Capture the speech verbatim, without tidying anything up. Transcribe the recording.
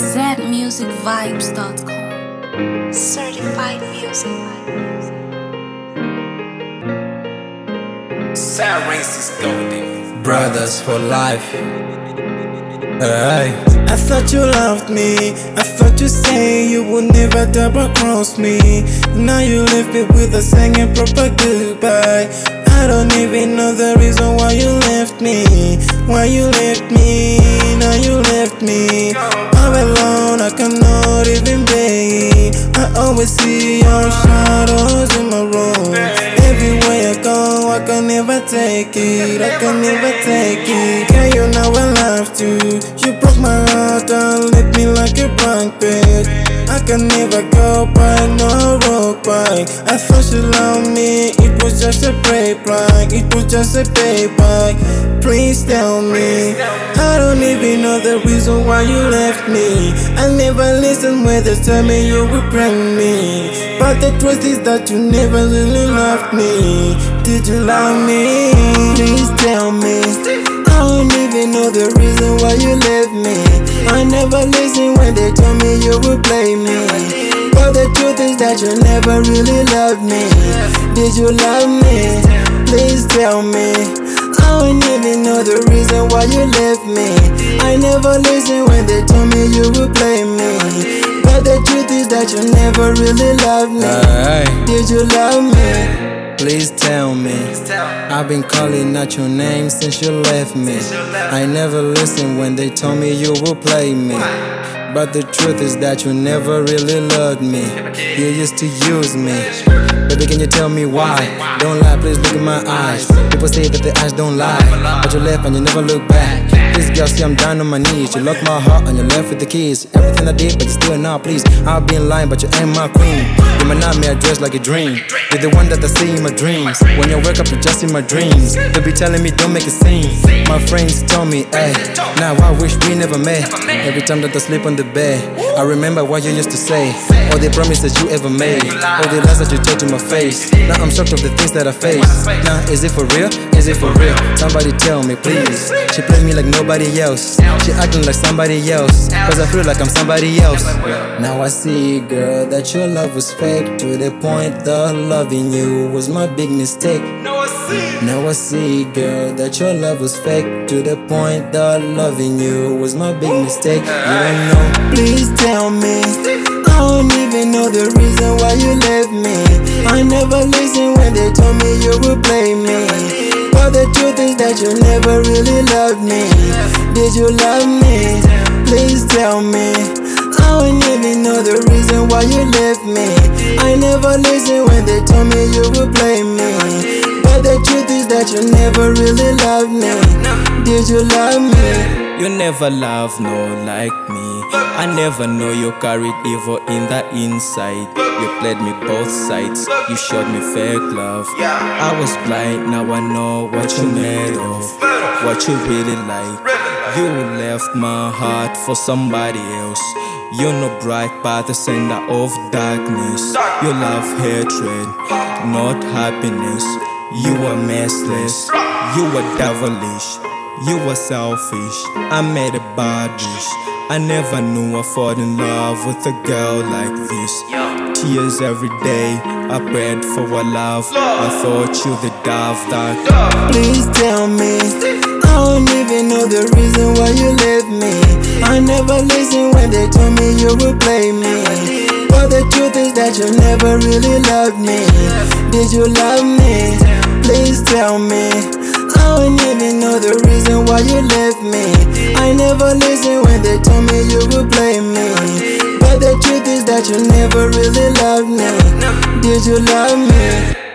zed music vibes dot com. Certified music. Sirens is golden. Brothers for life. Hey. I thought you loved me. I thought you say you would never double cross me. Now you left me with a singing proper goodbye. I don't even know the reason why you left me. Why you left me? Now you left me. I'm alone, I cannot even beg. I always see your shadows in my room. Everywhere I go, I can never take it. I can never take it. Can you know I loved you? You broke my heart and left me like a punk bitch. I can never go back, no road back. I thought you loved me, it was just a break back. It was just a payback. Please tell me. I don't even know the reason why you left me. I never listened when they tell me you would bring me. But the truth is that you never really loved me. Did you love me? Please tell me. I don't even know the reason why you left me. I never listened when they told me you would play me. But the truth is that you never really loved me. Did you love me? Please tell me. I don't even know the reason why you left me. I never listened when they told me you would play me. But the truth is that you never really loved me. Hey. Did you love me? Please tell me. I've been calling out your name since you left me. I never listened when they told me you would play me. But the truth is that you never really loved me. You used to use me. Baby, can you tell me why? Don't lie, please look in my eyes. People say that the eyes don't lie, but you left and you never look back. This girl, see I'm down on my knees. You locked my heart and you left with the keys. Everything I did, but you still not please. I've been lying, but you ain't my queen. You might not me dressed like a dream. You're the one that I see in my dreams. When you wake up, you're just in my dreams. They be telling me don't make a scene. My friends told me, hey, now I wish we never met. Every time that I sleep on the bed, I remember what you used to say. All the promises you ever made, all the lies that you told to my face. Now I'm shocked of the things that I face. Now is it for real? Is it for real? Somebody tell me please. She play me like nobody else. She acting like somebody else, cause I feel like I'm somebody else. Now I see, girl, that your love was fake, to the point that loving you was my big mistake. Now I see, girl, that your love was fake, to the point that loving you was my big mistake. You don't know. Please tell me. I don't even know the reason why you left me. I never listened when they told me you would play me. But the truth is that you never really loved me. Did you love me? Please tell me. I don't even know the reason why you left me. I never listened when they told me you would play me. But the truth is that you never really loved me. Did you love me? You never love no like me. I never know you carried evil in the inside. You played me both sides. You showed me fake love. I was blind, now I know what you made of, what you really like. You left my heart for somebody else. You're no bright path, the center of darkness. You love hatred, not happiness. You were messless, you were devilish, you were selfish. I made a bad dish. I never knew I fall in love with a girl like this. Tears every day, I prayed for a love. I thought you the dove that. Please tell me. I don't even know the reason why you left me. I never listened when they told me you would play me. But the truth is that you never really loved me. Did you love me? Please tell me. I don't even know the reason why you left me. I never listened when they told me you would play me. But the truth is that you never really loved me. Did you love me?